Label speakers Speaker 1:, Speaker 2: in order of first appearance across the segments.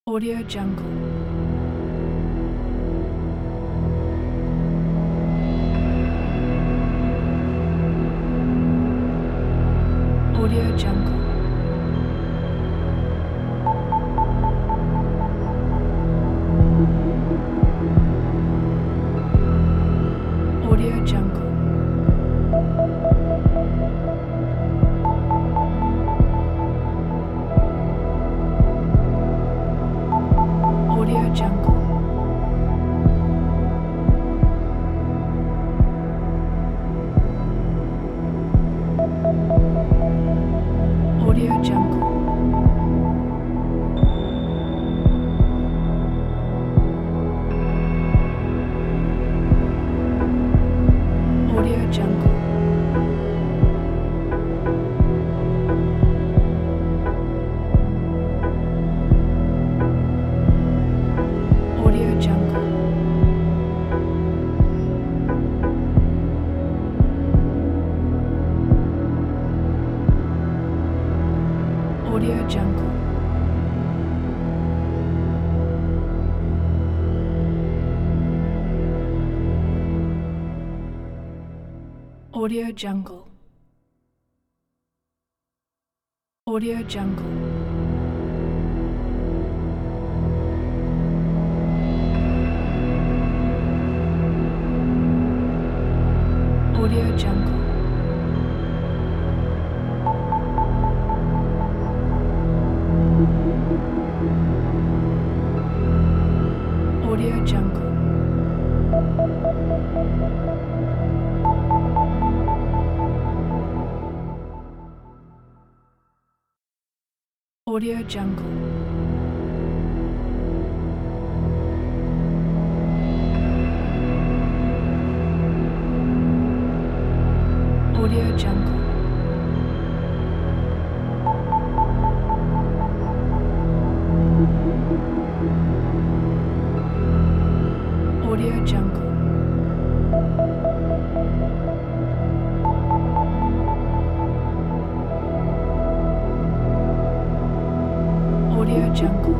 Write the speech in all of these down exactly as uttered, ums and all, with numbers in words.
Speaker 1: Audio Jungle. Audio Jungle. Audio Jungle. Audio Jungle. Audio Jungle. Audio Jungle. Audio Jungle. Audio Jungle. Audio Jungle. Audio Jungle. Audio Jungle. Audio Jungle. Audio Jungle. Audio Jungle. Audio Jungle. Audio Jungle.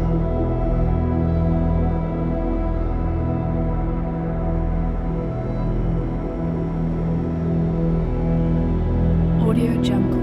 Speaker 1: Audio Jungle.